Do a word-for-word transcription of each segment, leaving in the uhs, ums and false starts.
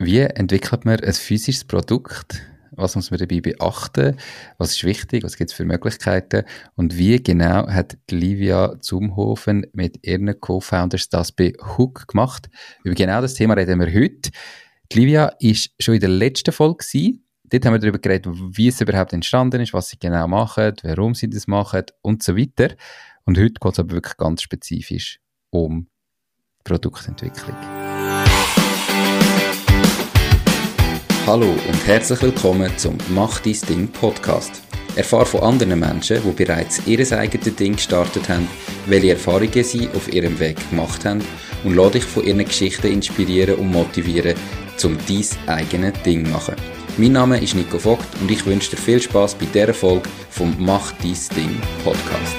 Wie entwickelt man ein physisches Produkt? Was muss man dabei beachten? Was ist wichtig? Was gibt es für Möglichkeiten? Und wie genau hat Livia Zumhofen mit ihren Co-Founders das bei Hook gemacht? Über genau das Thema reden wir heute. Die Livia war schon in der letzten Folge gewesen. Dort haben wir darüber geredet, wie es überhaupt entstanden ist, was sie genau machen, warum sie das machen und so weiter. Und heute geht es aber wirklich ganz spezifisch um Produktentwicklung. Hallo und herzlich willkommen zum Mach dein Ding Podcast. Erfahre von anderen Menschen, die bereits ihr eigenes Ding gestartet haben, welche Erfahrungen sie auf ihrem Weg gemacht haben und lass dich von ihren Geschichten inspirieren und motivieren, um dein eigenes Ding zu machen. Mein Name ist Nico Vogt und ich wünsche dir viel Spass bei dieser Folge vom Mach dein Ding Podcast.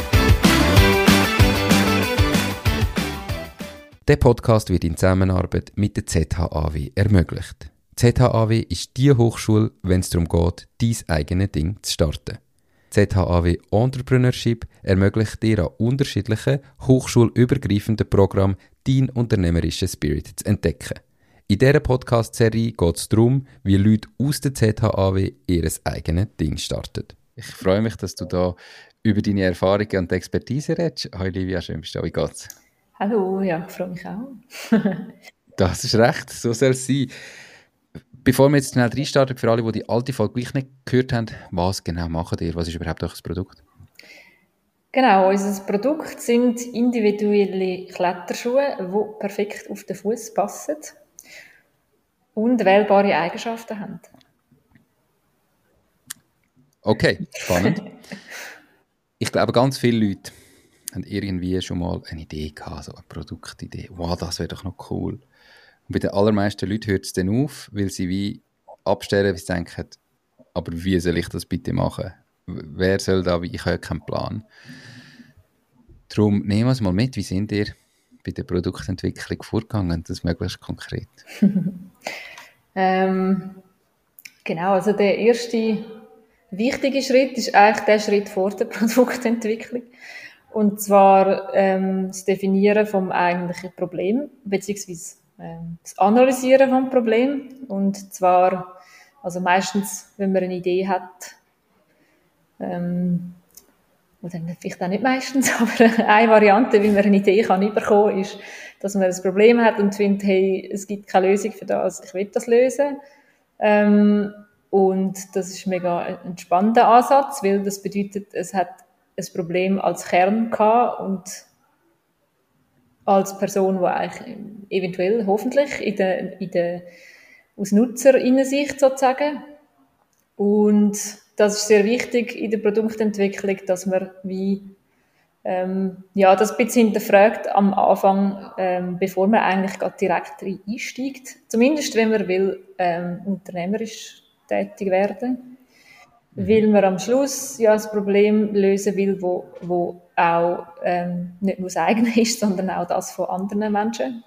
Der Podcast wird in Zusammenarbeit mit der Z H A W ermöglicht. Die Z H A W ist die Hochschule, wenn es darum geht, dein eigenes Ding zu starten. Z H A W Entrepreneurship ermöglicht dir an unterschiedlichen, hochschulübergreifenden Programmen deinen unternehmerischen Spirit zu entdecken. In dieser Podcast-Serie geht es darum, wie Leute aus der Z H A W ihr eigenes Ding starten. Ich freue mich, dass du da über deine Erfahrungen und Expertise redest. Hallo Livia, schön bist du da. Wie geht's? Hallo, ja, ich freue mich auch. Das ist recht, so soll es sein. Bevor wir jetzt schnell reinstarten, für alle, die die alte Folge gleich nicht gehört haben, was genau macht ihr? Was ist überhaupt euer Produkt? Genau, unser Produkt sind individuelle Kletterschuhe, die perfekt auf den Fuß passen und wählbare Eigenschaften haben. Okay, spannend. Ich glaube, ganz viele Leute haben irgendwie schon mal eine Idee gehabt, so eine Produktidee. Wow, das wäre doch noch cool. Und bei den allermeisten Leuten hört es dann auf, weil sie wie abstellen, wie sie denken, aber wie soll ich das bitte machen? Wer soll da, ich habe keinen Plan. Darum nehmen wir es mal mit, wie sind ihr bei der Produktentwicklung vorgegangen, das möglichst konkret? ähm, genau, also der erste wichtige Schritt ist eigentlich der Schritt vor der Produktentwicklung. Und zwar ähm, das Definieren vom eigentlichen Problem, beziehungsweise ähm, das Analysieren vom Problem. Und zwar, also meistens, wenn man eine Idee hat, ähm, oder vielleicht auch nicht meistens, aber eine Variante, wie man eine Idee kann bekommen, ist, dass man ein Problem hat und findet, hey, es gibt keine Lösung für das, ich will das lösen. Ähm, und das ist mega ein spannender Ansatz, weil das bedeutet, es hat ein Problem als Kern gehabt und als Person, die eigentlich eventuell, hoffentlich, in der, in der, aus Nutzerinnensicht sozusagen. Und das ist sehr wichtig in der Produktentwicklung, dass man wie, ähm, ja, das ein bisschen hinterfragt am Anfang, ähm, bevor man eigentlich gerade direkt rein einsteigt. Zumindest, wenn man will, ähm, unternehmerisch tätig werden. Mhm. Weil man am Schluss ja das Problem lösen will, wo, wo auch ähm, nicht nur das eigene ist, sondern auch das von anderen Menschen.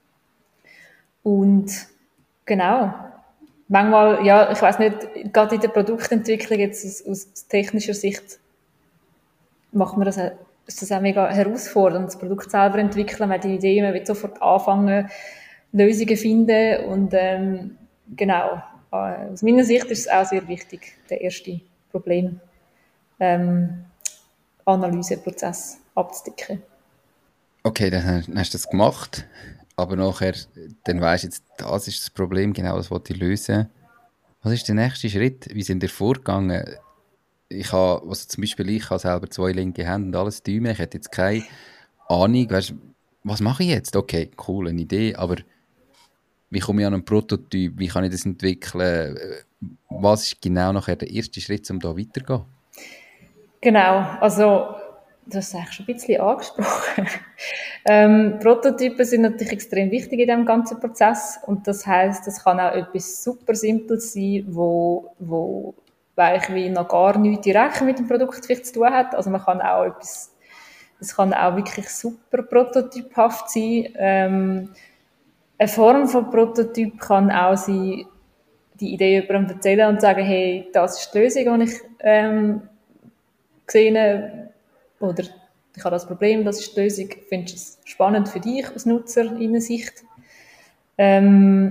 Und genau, manchmal, ja, ich weiss nicht, gerade in der Produktentwicklung jetzt aus, aus technischer Sicht macht man das, ist das auch mega herausfordernd, das Produkt selber entwickeln, man hat die Idee, man will sofort anfangen, Lösungen finden und ähm, genau, aus meiner Sicht ist es auch sehr wichtig, der erste Problem ähm, Analyseprozess abzudecken. Okay, dann hast du das gemacht, aber nachher, dann weisst du jetzt, das ist das Problem, genau das wollte ich lösen. Was ist der nächste Schritt? Wie sind ihr vorgegangen? Ich habe, also zum Beispiel ich habe selber zwei linke Hände und alles Däume, ich hätte jetzt keine Ahnung, weißt, was mache ich jetzt? Okay, cool, eine Idee, aber wie komme ich an einen Prototyp? Wie kann ich das entwickeln? Was ist genau nachher der erste Schritt, um da weiterzugehen? Genau, also du hast es eigentlich schon ein bisschen angesprochen. ähm, Prototypen sind natürlich extrem wichtig in diesem ganzen Prozess und das heisst, es kann auch etwas super Simples sein, wo, wo eigentlich wie noch gar nichts direkt mit dem Produkt vielleicht zu tun hat. Also man kann auch etwas, es kann auch wirklich super prototyphaft sein. Ähm, eine Form von Prototyp kann auch sein, die Idee jemandem erzählen und sagen, hey, das ist die Lösung, die ich ähm, gesehen oder ich habe das Problem, das ist die Lösung, findest du es spannend für dich aus Nutzerinnensicht? Ähm,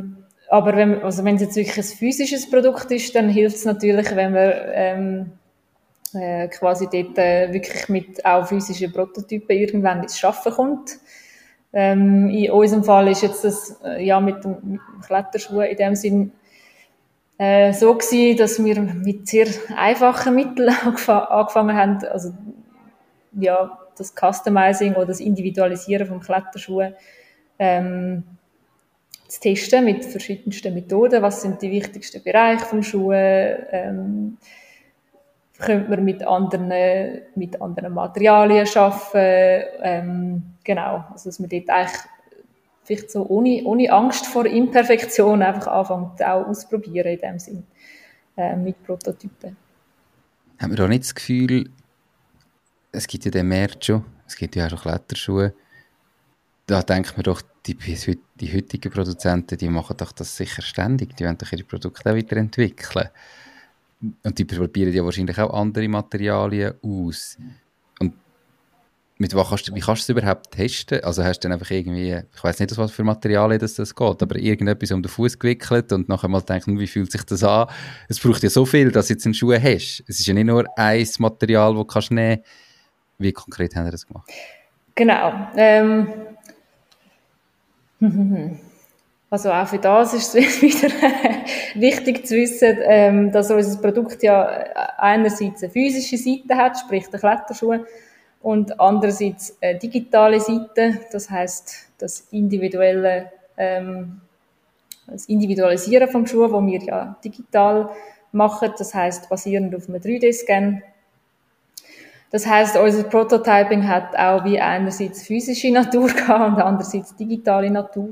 aber wenn, also wenn es jetzt wirklich ein physisches Produkt ist, dann hilft es natürlich, wenn man ähm, äh, quasi dort äh, wirklich mit auch physischen Prototypen irgendwann ins Schaffen kommt. Ähm, in unserem Fall ist jetzt das äh, ja mit dem, mit dem Kletterschuh in dem Sinn äh, so gewesen, dass wir mit sehr einfachen Mitteln angef- angefangen haben, also ja, das Customizing oder das Individualisieren von Kletterschuhen ähm, zu testen mit verschiedensten Methoden. Was sind die wichtigsten Bereiche vom Schuh? Ähm, könnte man mit anderen, mit anderen Materialien arbeiten? Ähm, genau, also dass man dort eigentlich vielleicht so ohne, ohne Angst vor Imperfektion einfach anfängt auch ausprobieren in dem Sinn äh, mit Prototypen. Haben wir da nicht das Gefühl, es gibt ja den Markt schon, es gibt ja auch schon Kletterschuhe, da denkt man doch, die, die heutigen Produzenten, die machen doch das sicher ständig, die wollen doch ihre Produkte auch weiterentwickeln. Und die probieren ja wahrscheinlich auch andere Materialien aus. Und mit was kannst du, wie kannst du es überhaupt testen? Also hast du dann einfach irgendwie, ich weiß nicht, aus was für Materialien das, das geht, aber irgendetwas um den Fuß gewickelt und nachher mal denken, wie fühlt sich das an? Es braucht ja so viel, dass du jetzt einen Schuh hast. Es ist ja nicht nur ein Material, das du kannst nehmen. Wie konkret haben wir das gemacht? Genau. Ähm, also auch für das ist es wieder wichtig zu wissen, ähm, dass unser Produkt ja einerseits eine physische Seite hat, sprich der Kletterschuh, und andererseits eine digitale Seite, das heißt das individuelle, ähm, das Individualisieren vom Schuh, wo wir ja digital machen, das heißt basierend auf einem drei D-Scan. Das heißt, unser Prototyping hat auch wie einerseits physische Natur gehabt und andererseits digitale Natur.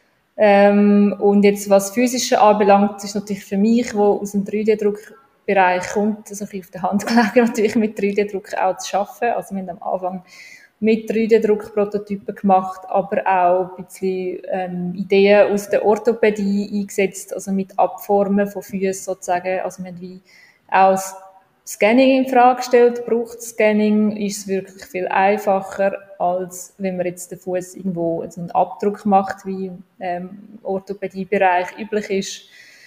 Ähm, und jetzt, was physische anbelangt, ist natürlich für mich, wo aus dem drei D-Druckbereich kommt, also ein bisschen auf der Hand gelegen, natürlich mit drei D-Druck auch zu arbeiten. Also wir haben am Anfang mit drei D-Druck-Prototypen gemacht, aber auch ein bisschen ähm, Ideen aus der Orthopädie eingesetzt, also mit Abformen von Füßen sozusagen. Also wir haben wie auch das Scanning in Frage gestellt. Braucht Scanning? Ist es wirklich viel einfacher, als wenn man jetzt den Fuß irgendwo so einen Abdruck macht, wie im ähm, Orthopädiebereich üblich ist.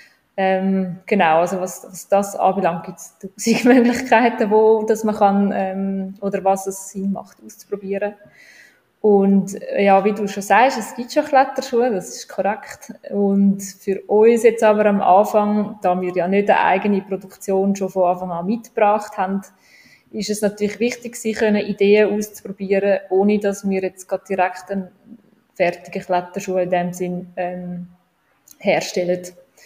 Ähm, genau, also was, was das anbelangt, gibt es tausend Möglichkeiten, wo dass man kann ähm, oder was es Sinn macht, auszuprobieren. Und ja, wie du schon sagst, es gibt schon Kletterschuhe, das ist korrekt. Und für uns jetzt aber am Anfang, da wir ja nicht eine eigene Produktion schon von Anfang an mitgebracht haben, ist es natürlich wichtig, sich können Ideen auszuprobieren, ohne dass wir jetzt gerade direkt einen fertigen Kletterschuh in dem Sinn ähm, herstellen.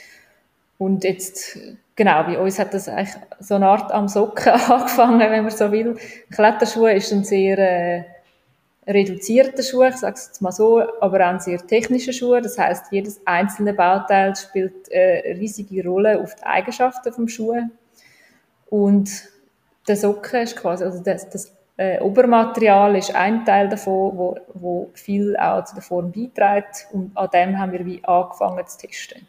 Und jetzt, genau, bei uns hat das eigentlich so eine Art am Socken angefangen, wenn man so will. Kletterschuh ist ein sehr äh, reduzierter Schuh, ich sage es jetzt mal so, aber auch ein sehr technischer Schuh. Das heißt, jedes einzelne Bauteil spielt eine riesige Rolle auf die Eigenschaften vom Schuh. Und der Socken ist quasi, also das, das äh, Obermaterial ist ein Teil davon, wo, wo viel auch zu der Form beiträgt. Und an dem haben wir wie angefangen zu testen.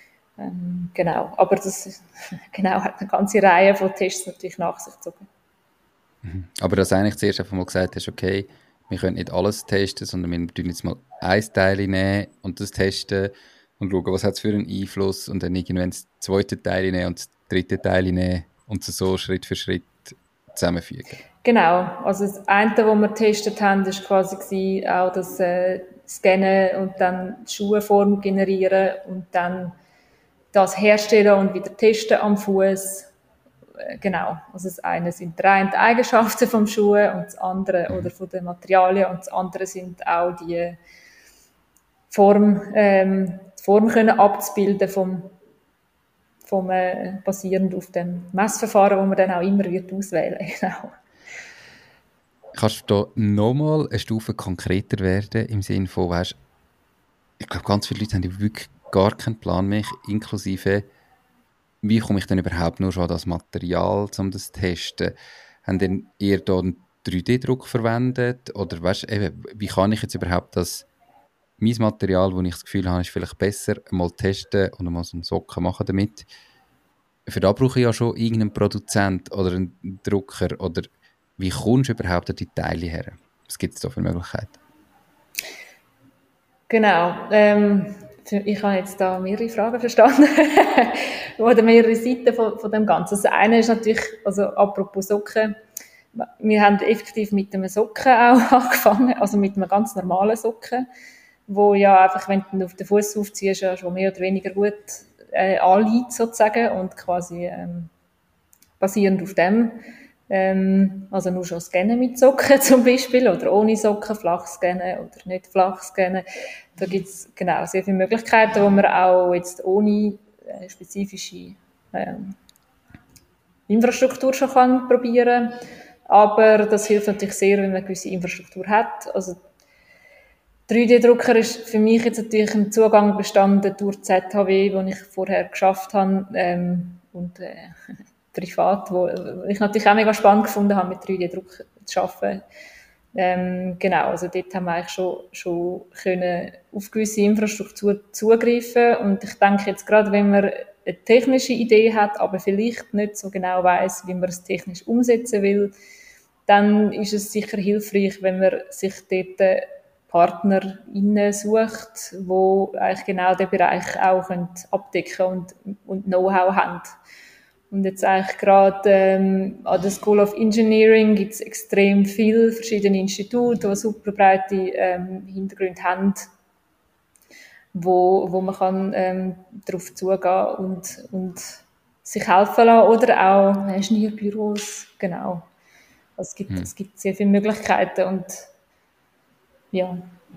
Ähm, genau, aber das genau, hat eine ganze Reihe von Tests natürlich nach sich gezogen. Mhm. Aber dass du eigentlich zuerst einfach mal gesagt hast, okay, wir können nicht alles testen, sondern wir tun jetzt mal ein Teil nehmen und das testen und schauen, was hat es für einen Einfluss und dann irgendwann das zweite Teil nehmen und das dritte Teil nehmen und so Schritt für Schritt zusammenfügen. Genau, also das eine, was wir getestet haben, war quasi gewesen, auch das äh, Scannen und dann die Schuhform generieren und dann das herstellen und wieder testen am Fuß. Genau, also das eine sind rein die Eigenschaften vom Schuh und das andere, oder von den Materialien, und das andere sind auch die Form, ähm, die Form können abzubilden vom, vom äh, basierend auf dem Messverfahren, wo man dann auch immer wird auswählen. Genau. Kannst du da nochmal eine Stufe konkreter werden, im Sinne von, weißt, ich glaube, ganz viele Leute haben wirklich gar keinen Plan mehr, inklusive, wie komme ich denn überhaupt nur schon an das Material, um das zu testen? Haben denn ihr da einen drei D-Druck verwendet? Oder weißt, eben, wie kann ich jetzt überhaupt das, mein Material, wo ich das Gefühl habe, ist vielleicht besser, mal testen und mal so einen Socken machen damit? Für da brauche ich ja schon irgendeinen Produzent oder einen Drucker. Oder wie kommst du überhaupt an die Teile her? Was gibt es da für Möglichkeiten? Genau. Ähm, Ich habe jetzt da mehrere Fragen verstanden. Oder mehrere Seiten von, von dem Ganzen. Das eine ist natürlich, also apropos Socken, wir haben effektiv mit einem Socken auch angefangen, also mit einem ganz normalen Socken, wo ja einfach, wenn du auf den Fuß aufziehst, ja schon mehr oder weniger gut äh, anliegt sozusagen und quasi ähm, basierend auf dem, ähm, also nur schon scannen mit Socken zum Beispiel oder ohne Socken, flach scannen oder nicht flach scannen. Da gibt es genau sehr viele Möglichkeiten, wo man auch jetzt ohne äh, spezifische ähm, Infrastruktur schon kann probieren. Aber das hilft natürlich sehr, wenn man eine gewisse Infrastruktur hat. Also drei D-Drucker ist für mich jetzt natürlich ein Zugang bestanden durch Z H W, den ich vorher geschafft habe ähm, und äh, privat, wo ich natürlich auch mega spannend gefunden habe, mit drei D-Druck zu arbeiten. Ähm, genau, also dort haben wir eigentlich schon, schon können auf gewisse Infrastruktur zugreifen und ich denke jetzt gerade, wenn man eine technische Idee hat, aber vielleicht nicht so genau weiß, wie man es technisch umsetzen will, dann ist es sicher hilfreich, wenn man sich dort PartnerInnen sucht, die eigentlich genau den Bereich auch abdecken und, und Know-how haben. Und jetzt eigentlich gerade ähm, an der School of Engineering gibt es extrem viele verschiedene Institute, die super breite ähm, Hintergründe haben, wo, wo man kann ähm, darauf zugehen und, und sich helfen lassen. Oder auch Ingenieurbüros, genau. Also es gibt, hm. es gibt sehr viele Möglichkeiten und ja.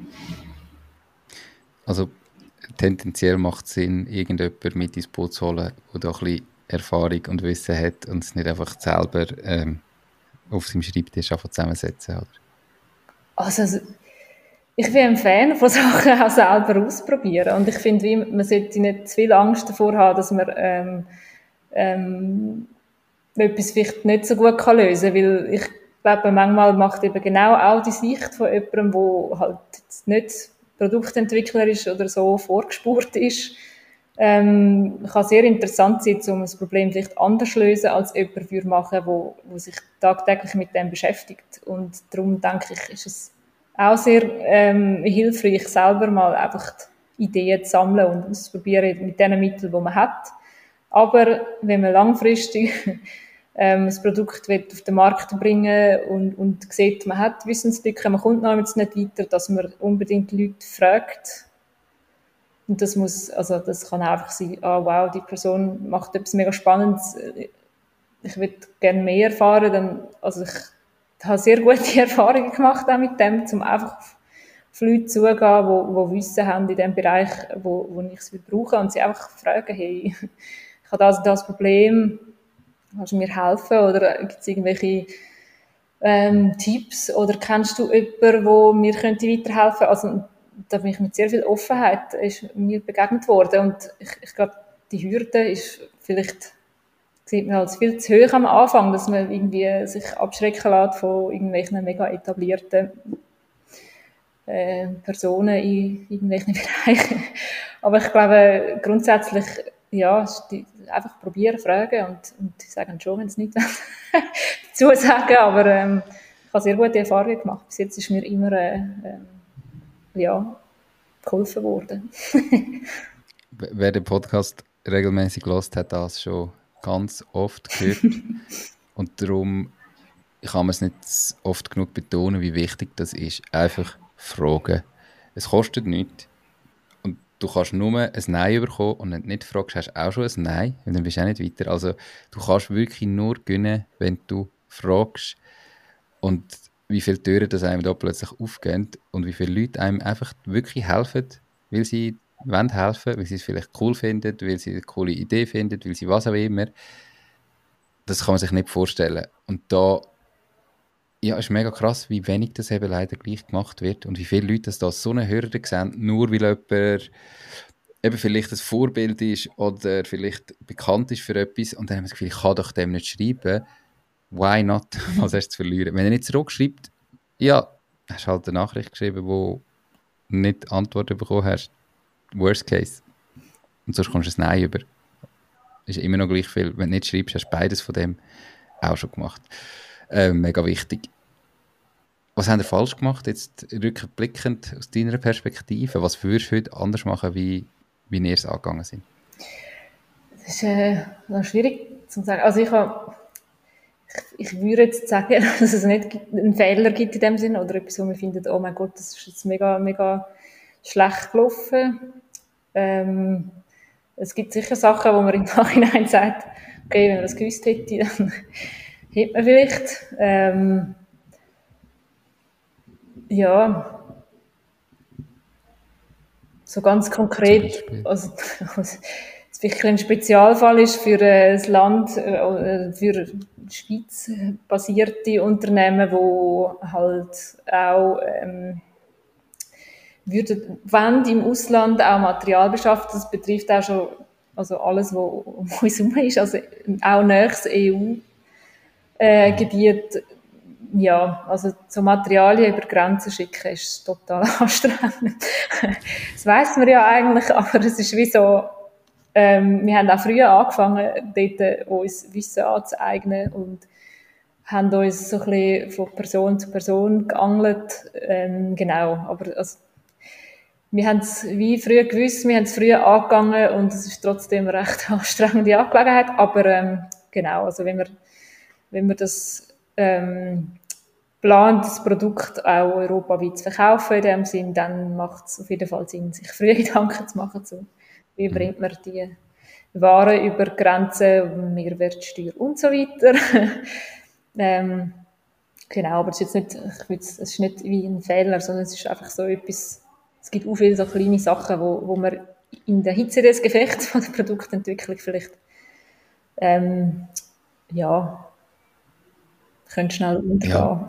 Also tendenziell macht es Sinn, irgendjemanden mit ins Boot zu holen, der da ein bisschen Erfahrung und Wissen hat und es nicht einfach selber ähm, auf seinem Schreibtisch einfach zusammensetzen, oder? Also, ich bin ein Fan von Sachen auch selber ausprobieren und ich finde, man sollte nicht zu viel Angst davor haben, dass man ähm, ähm, etwas vielleicht nicht so gut kann lösen kann, weil ich glaube, manchmal macht eben genau auch die Sicht von jemandem, der halt jetzt nicht Produktentwickler ist oder so vorgespurt ist, ähm, kann sehr interessant sein, um ein Problem vielleicht anders zu lösen, als jemand würde machen, wo, wo sich tagtäglich mit dem beschäftigt. Und darum denke ich, ist es auch sehr ähm, hilfreich, selber mal einfach Ideen zu sammeln und auszuprobieren mit den Mitteln, die man hat. Aber wenn man langfristig ähm, das Produkt auf den Markt bringen und, und sieht, man hat Wissenslücken, man kommt noch jetzt nicht weiter, dass man unbedingt Leute fragt. Und das muss, also das kann einfach sein, ah oh, wow, die Person macht etwas mega Spannendes, ich würde gerne mehr erfahren, dann, also ich habe sehr gute Erfahrungen gemacht auch mit dem, um einfach auf, auf Leute zugehen, die, die Wissen haben in dem Bereich, wo, wo ich es brauche und sie einfach fragen, hey, ich habe das, das Problem, kannst du mir helfen oder gibt es irgendwelche ähm, Tipps oder kennst du jemanden, der mir könnte weiterhelfen? Also da bin ich mit sehr viel Offenheit ist mir begegnet worden und ich, ich glaube, die Hürde ist vielleicht, sieht man halt viel zu hoch am Anfang, dass man irgendwie sich abschrecken lässt von irgendwelchen mega etablierten äh, Personen in irgendwelchen Bereichen. Aber ich glaube, grundsätzlich, ja, die, einfach probieren, fragen und, und die sagen schon, wenn es nicht dazu sagen, aber ähm, ich habe sehr gute Erfahrungen gemacht. Bis jetzt ist mir immer äh, ähm, ja, geholfen worden. Wer den Podcast regelmäßig hört, hat das schon ganz oft gehört. Und darum kann man es nicht oft genug betonen, wie wichtig das ist. Einfach fragen. Es kostet nichts. Und du kannst nur ein Nein bekommen und wenn du nicht fragst, hast du auch schon ein Nein. Und dann bist du auch nicht weiter. Also du kannst wirklich nur gewinnen, wenn du fragst. Und wie viele Türen das einem da plötzlich aufgehen und wie viele Leute einem einfach wirklich helfen, weil sie wollen helfen, weil sie es vielleicht cool finden, weil sie eine coole Idee finden, weil sie was auch immer. Das kann man sich nicht vorstellen. Und da ja, ist mega krass, wie wenig das eben leider gleich gemacht wird und wie viele Leute das da so eine Hürde sehen, nur weil jemand eben vielleicht ein Vorbild ist oder vielleicht bekannt ist für etwas und dann haben wir das Gefühl, ich kann doch dem nicht schreiben. Why not? Was hast du zu verlieren? Wenn er nicht zurückschreibt, ja, hast du halt eine Nachricht geschrieben, wo nicht Antworten bekommen hast. Worst case. Und sonst kommst du ein Nein über. Ist immer noch gleich viel. Wenn du nicht schreibst, hast du beides von dem auch schon gemacht. Äh, mega wichtig. Was haben wir falsch gemacht, jetzt rückblickend aus deiner Perspektive? Was würdest du heute anders machen wie wie ihr es angegangen sind? Das ist äh, noch schwierig zu sagen. Also ich, habe, ich, ich würde jetzt sagen, dass es nicht einen Fehler gibt in dem Sinn oder etwas, wo man findet, oh mein Gott, das ist jetzt mega, mega schlecht gelaufen. Ähm, es gibt sicher Sachen, wo man im Nachhinein sagt, okay, wenn man das gewusst hätte, dann hätte man vielleicht. Ähm, ja, so ganz konkret, also, also es wirklich ein Spezialfall ist für äh, das Land, äh, für Schweiz basierte Unternehmen, wo halt auch ähm, würden, wenn im Ausland auch Material beschaffen, das betrifft auch schon also alles, was um uns herum ist, also auch nächstes E U-Gebiet, äh, ja, also so Materialien über Grenzen schicken ist total anstrengend. Das weiss man ja eigentlich, aber es ist wie so, ähm, wir haben auch früher angefangen, dort uns Wissen anzueignen und haben uns so ein bisschen von Person zu Person geangelt, ähm, genau, aber also, wir haben es wie früher gewusst, wir haben es früher angegangen und es ist trotzdem eine recht anstrengende Angelegenheit, aber ähm, genau, also wenn wir, wenn wir das ähm, plant, das Produkt auch europaweit zu verkaufen in dem Sinn, dann macht es auf jeden Fall Sinn, sich früher Gedanken zu machen, so, wie bringt man die Waren über Grenzen, Mehrwertsteuer und so weiter. ähm, genau, aber es ist jetzt nicht, ich würde, es ist nicht wie ein Fehler, sondern es ist einfach so etwas, es gibt auch viele so kleine Sachen, wo, wo man in der Hitze des Gefechts von der Produktentwicklung vielleicht ähm, ja, könnte schnell untergehen. Ja,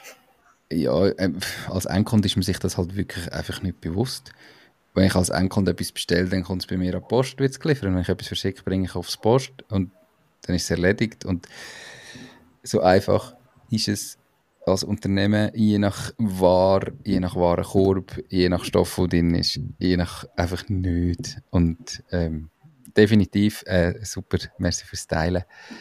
ja äh, als Endkunde ist man sich das halt wirklich einfach nicht bewusst. Wenn ich als Endkunde etwas bestelle, dann kommt es bei mir an die Post, wird es geliefert. Wenn ich etwas verschicke, bringe ich aufs Post und dann ist es erledigt. Und so einfach ist es als Unternehmen, je nach Ware, je nach Warenkorb, je nach Stoff, der drin ist, je nach einfach nicht. Und ähm, definitiv äh, super, merci fürs Teilen.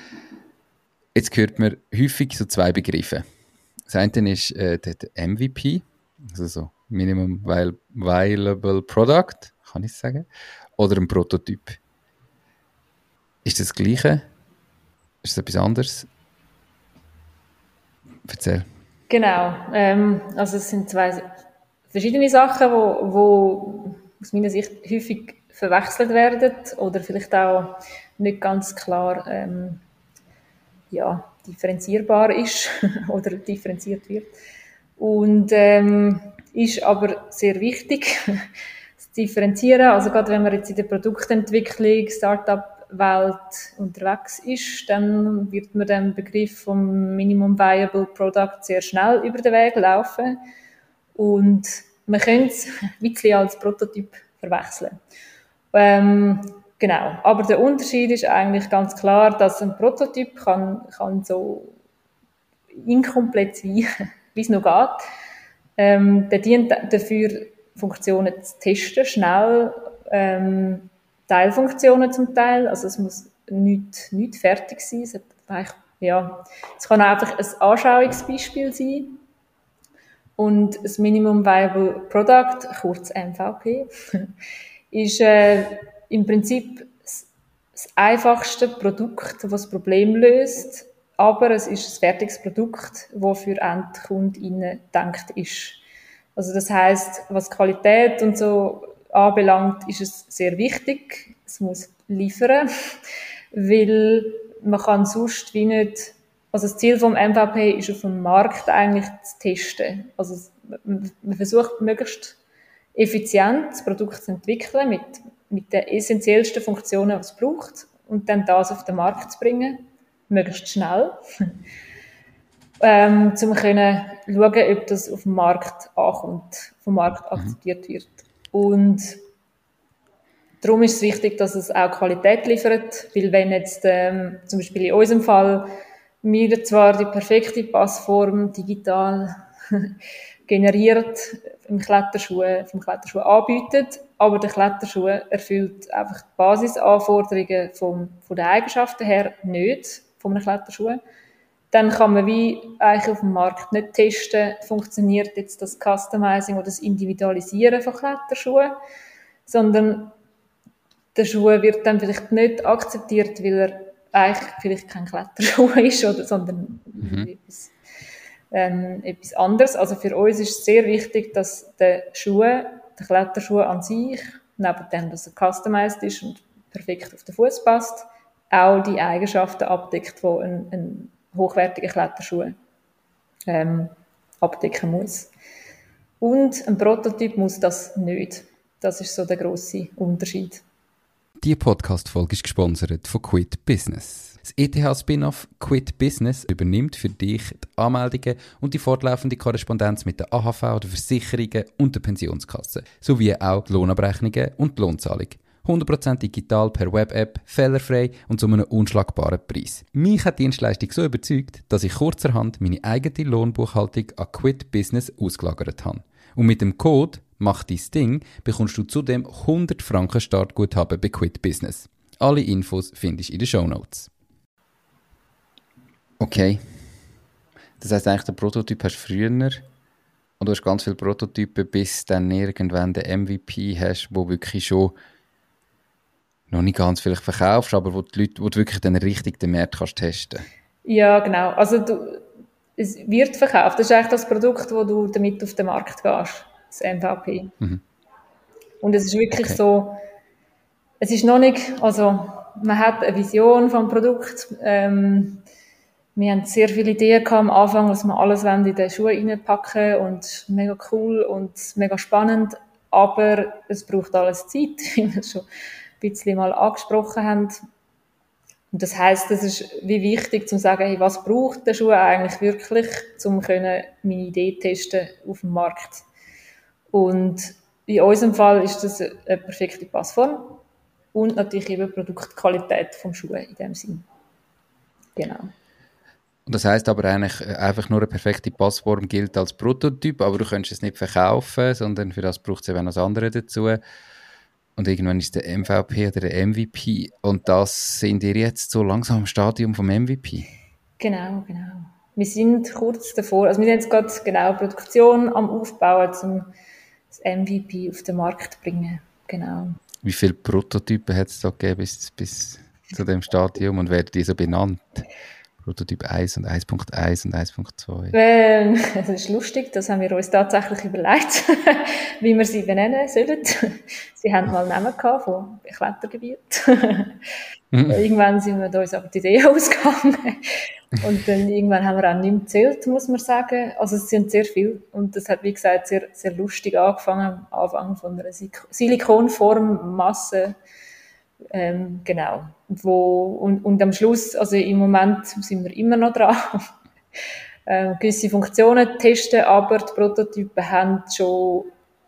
Jetzt hört man häufig so zwei Begriffe. Das eine ist äh, der, der M V P, also so Minimum Viable Product, kann ich sagen, oder ein Prototyp. Ist das das Gleiche? Ist das etwas anderes? Erzähl. Genau, ähm, also es sind zwei verschiedene Sachen, wo, wo aus meiner Sicht häufig verwechselt werden oder vielleicht auch nicht ganz klar ähm, ja, differenzierbar ist oder differenziert wird. Und ähm, ist aber sehr wichtig zu differenzieren. Also gerade wenn man jetzt in der Produktentwicklung, Startup-Welt unterwegs ist, dann wird man den Begriff vom Minimum Viable Product sehr schnell über den Weg laufen. Und man könnte es ein bisschen als Prototyp verwechseln. Ähm, genau. Aber der Unterschied ist eigentlich ganz klar, dass ein Prototyp kann, kann so inkomplett sein, wie es noch geht. Ähm, der dient dafür, Funktionen zu testen, schnell, ähm, Teilfunktionen zum Teil. Also es muss nicht, nicht fertig sein. Es, hat, ja, es kann einfach ein Anschauungsbeispiel sein. Und das Minimum Viable Product, kurz M V P, ist äh, im Prinzip das, das einfachste Produkt, das das Problem löst, aber es ist ein fertiges Produkt, das für EndkundInnen gedacht ist. Also das heisst, was Qualität und so anbelangt, ist es sehr wichtig. Es muss liefern, weil man kann sonst wie nicht. Also das Ziel vom M V P ist auf dem Markt eigentlich zu testen. Also man versucht möglichst effizient das Produkt zu entwickeln mit, mit den essentiellsten Funktionen, die es braucht und dann das auf den Markt zu bringen, möglichst schnell, ähm, um zu können schauen, ob das auf dem Markt ankommt, vom Markt akzeptiert wird. Und darum ist es wichtig, dass es auch Qualität liefert, weil wenn jetzt ähm, zum Beispiel in unserem Fall wir zwar die perfekte Passform digital generiert im Kletterschuh, vom Kletterschuh anbietet, aber der Kletterschuh erfüllt einfach die Basisanforderungen vom, von den Eigenschaften her nicht, von einem Kletterschuh. Dann kann man wie eigentlich auf dem Markt nicht testen, funktioniert jetzt das Customizing oder das Individualisieren von Kletterschuhen, sondern der Schuh wird dann vielleicht nicht akzeptiert, weil er eigentlich vielleicht kein Kletterschuh ist, oder, sondern Mhm. etwas, ähm, etwas anderes. Also für uns ist es sehr wichtig, dass der Schuh, der Kletterschuh an sich, neben dem, dass er customized ist und perfekt auf den Fuß passt, auch die Eigenschaften abdeckt, die ein, ein hochwertiger Kletterschuh ähm, abdecken muss. Und ein Prototyp muss das nicht. Das ist so der grosse Unterschied. Die Podcast-Folge ist gesponsert von Quit Business. Das E T H-Spin-off Quit Business übernimmt für dich die Anmeldungen und die fortlaufende Korrespondenz mit der A H V, der Versicherungen und der Pensionskasse, sowie auch die Lohnabrechnungen und die Lohnzahlung. hundert Prozent digital per Web-App, fehlerfrei und zu einem unschlagbaren Preis. Mich hat die Dienstleistung so überzeugt, dass ich kurzerhand meine eigene Lohnbuchhaltung an Quit Business ausgelagert habe. Und mit dem Code «Mach dein Ding» bekommst du zudem hundert Franken Startguthaben bei Quit Business. Alle Infos findest du in den Shownotes. Okay. Das heisst eigentlich, den Prototyp hast du früher und du hast ganz viele Prototypen, bis dann irgendwann den M V P hast, wo wirklich schon noch nicht ganz vielleicht verkaufst, aber wo, die Leute, wo du wirklich dann richtig den Markt kannst testen. Ja, genau. Also du, es wird verkauft. Das ist eigentlich das Produkt, wo du damit auf den Markt gehst, das M V P. Mhm. Und es ist wirklich Okay. so, es ist noch nicht, also man hat eine Vision vom Produkt. Ähm, wir haben sehr viele Ideen gehabt am Anfang, was wir alles in den Schuh reinpacken und mega cool und mega spannend, aber es braucht alles Zeit, wie wir schon ein bisschen mal angesprochen haben. Und das heisst, es ist wie wichtig, zu sagen, hey, was braucht der Schuh eigentlich wirklich, um meine Idee testen auf dem Markt. Und in unserem Fall ist das eine perfekte Passform und natürlich eben Produktqualität vom Schuh in dem Sinn. Genau. Und das heisst aber eigentlich, einfach nur eine perfekte Passform gilt als Prototyp, aber du kannst es nicht verkaufen, sondern für das braucht es eben noch das andere dazu. Und irgendwann ist der M V P oder der M V P. Und das sind ihr jetzt so langsam im Stadium vom M V P? Genau, genau. Wir sind kurz davor, also wir sind jetzt gerade genau Produktion am Aufbauen, um das M V P auf den Markt zu bringen. Genau. Wie viele Prototypen hat es da gegeben bis, bis zu dem Stadium und werden die so benannt? Prototyp eins und eins Punkt eins und eins Punkt zwei. Ähm, das ist lustig, das haben wir uns tatsächlich überlegt, wie wir sie benennen sollen. Sie haben mal einen Namen gehabt von Klettergebiet. Mhm. Irgendwann sind wir uns aber die Idee ausgegangen. Und dann irgendwann haben wir auch nicht mehr gezählt, muss man sagen. Also es sind sehr viele. Und das hat, wie gesagt, sehr, sehr lustig angefangen, am Anfang von einer Silikonformmasse. Ähm, genau. Wo, und, und am Schluss, also im Moment sind wir immer noch dran, äh, gewisse Funktionen testen, aber die Prototypen haben schon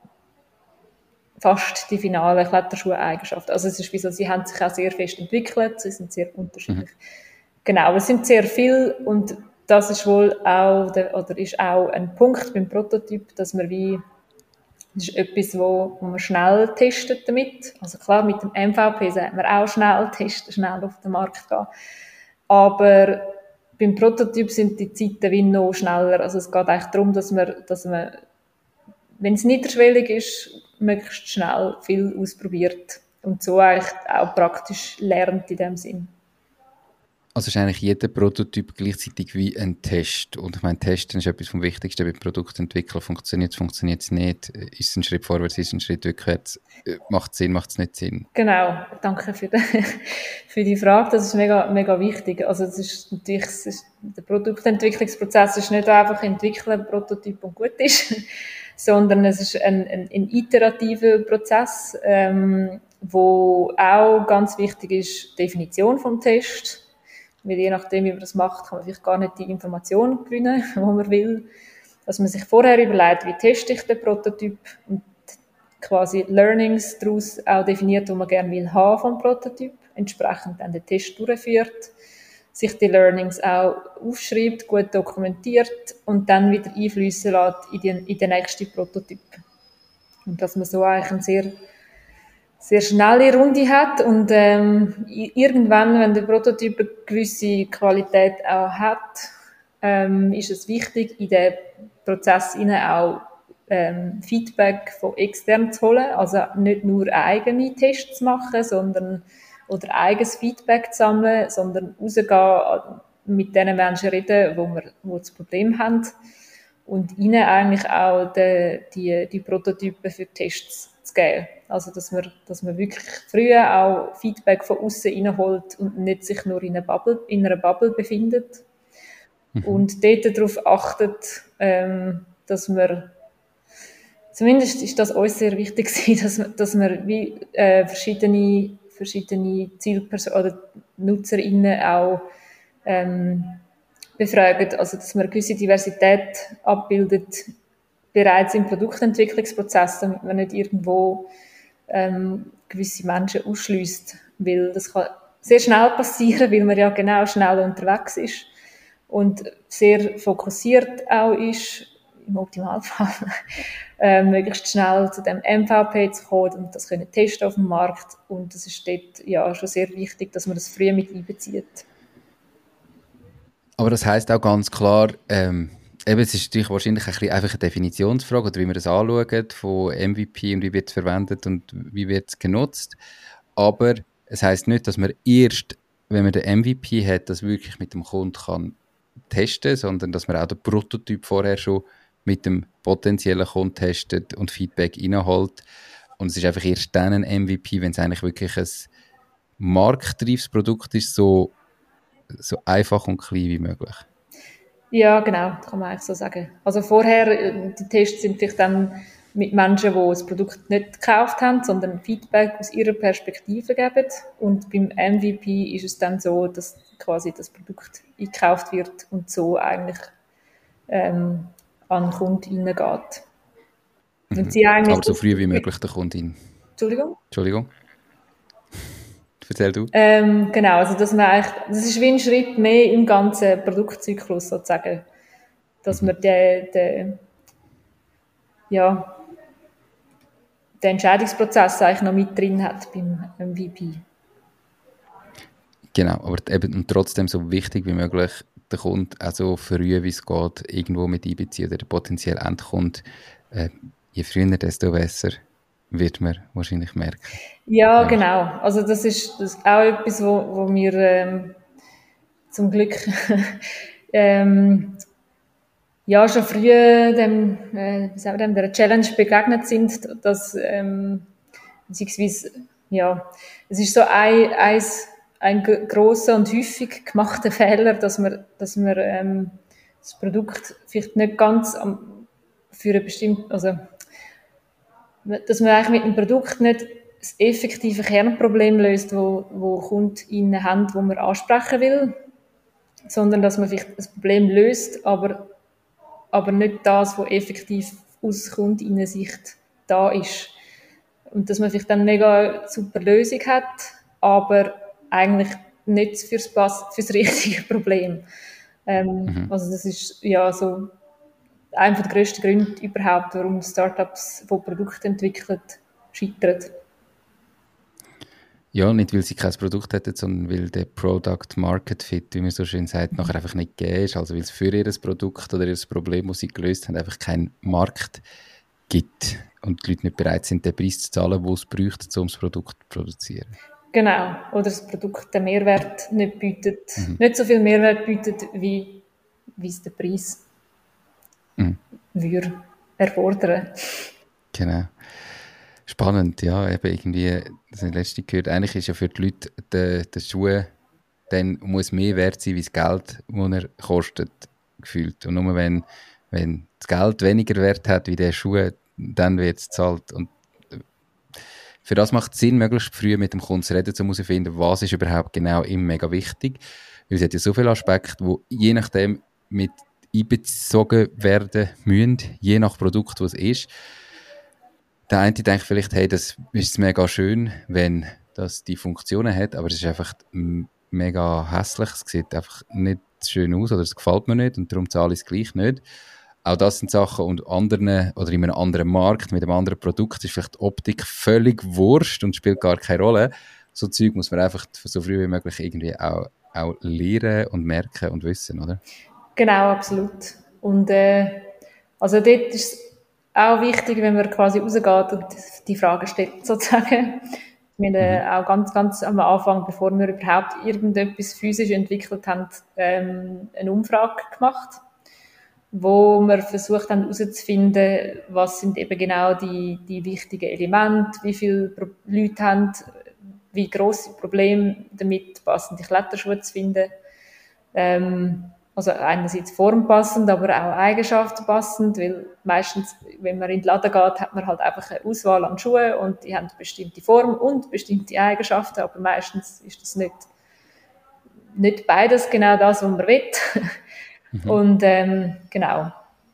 fast die finalen Kletterschuhe-Eigenschaften. Also es ist wie so, sie haben sich auch sehr fest entwickelt, sie sind sehr unterschiedlich. Mhm. Genau, es sind sehr viel und das ist wohl auch, der, oder ist auch ein Punkt beim Prototyp, dass man wie, das ist etwas, wo, wo man schnell testet damit. Also klar, mit dem M V P sagt man auch schnell testen, schnell auf den Markt gehen. Aber beim Prototyp sind die Zeiten wie noch schneller. Also es geht eigentlich darum, dass man, dass man, wenn es niederschwellig ist, möglichst schnell viel ausprobiert und so eigentlich auch praktisch lernt in dem Sinn. Also ist eigentlich jeder Prototyp gleichzeitig wie ein Test. Und ich meine, Testen ist etwas vom Wichtigsten beim Produktentwickeln. Funktioniert es, funktioniert es nicht? Ist es ein Schritt vorwärts, ist es ein Schritt rückwärts? Macht es Sinn, macht es nicht Sinn? Genau, danke für die, für die Frage. Das ist mega, mega wichtig. Also es ist natürlich, es ist, der Produktentwicklungsprozess ist nicht einfach entwickeln, Prototyp und gut ist, sondern es ist ein, ein, ein iterativer Prozess, ähm, wo auch ganz wichtig ist, die Definition vom Test. Weil je nachdem, wie man das macht, kann man vielleicht gar nicht die Information gewinnen, die man will. Dass man sich vorher überlegt, wie teste ich den Prototyp und quasi Learnings daraus auch definiert, die man gerne will haben vom Prototyp, entsprechend dann den Test durchführt, sich die Learnings auch aufschreibt, gut dokumentiert und dann wieder einfließen lässt in den, in den nächsten Prototyp. Und dass man so eigentlich ein sehr sehr schnelle Runde hat und ähm, irgendwann, wenn der Prototyp eine gewisse Qualität auch hat, ähm, ist es wichtig, in den Prozess hinein auch ähm, Feedback von extern zu holen, also nicht nur eigene Tests zu machen, sondern oder eigenes Feedback zu sammeln, sondern rausgehen, mit den Menschen reden, wo wir, wo das Problem haben und ihnen eigentlich auch die, die, die Prototypen für Tests zu geben. Also, dass man, dass man wirklich früher auch Feedback von außen reinholt und nicht sich nur in einer Bubble, in einer Bubble befindet. Mhm. Und dort darauf achtet, ähm, dass wir, zumindest ist das uns sehr wichtig, dass, dass wir wie, äh, verschiedene, verschiedene Zielpersonen oder NutzerInnen auch ähm, befragen, also dass man eine gewisse Diversität abbildet, bereits im Produktentwicklungsprozess, damit man nicht irgendwo ähm, gewisse Menschen ausschliesst, weil das kann sehr schnell passieren, weil man ja genau schnell unterwegs ist und sehr fokussiert auch ist, im Optimalfall, äh, möglichst schnell zu dem M V P zu kommen und das können testen auf dem Markt, und das ist dort ja schon sehr wichtig, dass man das früh mit einbezieht. Aber das heisst auch ganz klar, ähm, eben, es ist natürlich wahrscheinlich ein bisschen einfach eine Definitionsfrage, oder wie man das anschaut, von M V P und wie wird es verwendet und wie wird es genutzt. Aber es heisst nicht, dass man erst, wenn man den M V P hat, das wirklich mit dem Kunden kann testen, sondern dass man auch den Prototyp vorher schon mit dem potenziellen Kunden testet und Feedback reinholt. Und es ist einfach erst dann ein M V P, wenn es eigentlich wirklich ein marktreifes Produkt ist, so so einfach und klein wie möglich. Ja, genau, kann man eigentlich so sagen. Also vorher, die Tests sind vielleicht dann mit Menschen, die das Produkt nicht gekauft haben, sondern Feedback aus ihrer Perspektive geben. Und beim M V P ist es dann so, dass quasi das Produkt eingekauft wird und so eigentlich ähm, an den Kunden reingeht. Mhm. Sie eigentlich aber so früh wie möglich der Kundin. Entschuldigung? Entschuldigung. Erzähl du. Ähm, genau, also dass man eigentlich, das ist wie ein Schritt mehr im ganzen Produktzyklus sozusagen, dass mhm. man den, den, ja, den Entscheidungsprozess eigentlich noch mit drin hat beim M V P. Genau, aber eben und trotzdem so wichtig wie möglich den Kunden auch so früh wie es geht irgendwo mit einbeziehen oder der potenzielle Endkunde. Äh, je früher, desto besser, wird man wahrscheinlich merken. Ja, ja. Genau. Also das ist, das ist auch etwas, wo, wo wir ähm, zum Glück ähm, ja schon früh dem, äh, wie sagen wir dem, der Challenge begegnet sind, dass ähm, beziehungsweise, ja, es ist so ein, ein, ein grosser und häufig gemachter Fehler, dass man, dass man ähm, das Produkt vielleicht nicht ganz am, für eine bestimmte, also dass man eigentlich mit dem Produkt nicht das effektive Kernproblem löst, wo, wo KundInnen haben, wo man ansprechen will, sondern dass man vielleicht das Problem löst, aber, aber nicht das, was effektiv aus KundInnen-Sicht da ist. Und dass man vielleicht dann eine mega super Lösung hat, aber eigentlich nicht fürs, Pass, fürs richtige Problem. Ähm, mhm. Also das ist ja so einer der grössten Gründe überhaupt, warum Startups, die Produkte entwickeln, scheitern. Ja, nicht weil sie kein Produkt hätten, sondern weil der Product-Market-Fit, wie man so schön sagt, nachher einfach nicht gegeben ist. Also weil es für ihr Produkt oder ihr Problem, das sie gelöst haben, einfach keinen Markt gibt und die Leute nicht bereit sind, den Preis zu zahlen, den es bräuchte, um das Produkt zu produzieren. Genau, oder das Produkt den Mehrwert nicht bietet, mhm. nicht so viel Mehrwert bietet, wie, wie es der Preis mhm. würde erfordern. Genau. Spannend, ja, eben irgendwie, das habe ich letztens gehört, eigentlich ist ja für die Leute der, der Schuh dann muss mehr wert sein, wie das Geld, das er kostet, gefühlt. Und nur wenn, wenn das Geld weniger Wert hat wie der Schuh, dann wird es gezahlt. Und für das macht es Sinn, möglichst früh mit dem Kunden zu reden, um herauszufinden, was ist überhaupt genau ihm mega wichtig. Weil es hat ja so viele Aspekte, die je nachdem mit einbezogen werden müssen, je nach Produkt, was es ist. Der eine denkt vielleicht, hey, das ist mega schön, wenn das die Funktionen hat, aber es ist einfach mega hässlich, es sieht einfach nicht schön aus oder es gefällt mir nicht und darum zahle ich es gleich nicht. Auch das sind Sachen, und anderen oder in einem anderen Markt mit einem anderen Produkt ist vielleicht die Optik völlig wurscht und spielt gar keine Rolle. So Zeug muss man einfach so früh wie möglich irgendwie auch, auch lernen und merken und wissen, oder? Genau, absolut. Und äh, also dort ist auch wichtig, wenn man quasi rausgeht und die Fragen stellt, sozusagen. Wir haben äh, auch ganz, ganz am Anfang, bevor wir überhaupt irgendetwas physisch entwickelt haben, ähm, eine Umfrage gemacht, wo wir versucht haben herauszufinden, was sind eben genau die, die wichtigen Elemente, wie viele Pro- Leute haben, wie grosse Probleme damit, passende Kletterschuhe zu finden. Ähm, also einerseits formpassend, aber auch eigenschaftspassend, weil meistens, wenn man in den Laden geht, hat man halt einfach eine Auswahl an Schuhen und die haben eine bestimmte Form und bestimmte Eigenschaften, aber meistens ist das nicht, nicht beides genau das, was man will. Mhm. Und ähm, genau,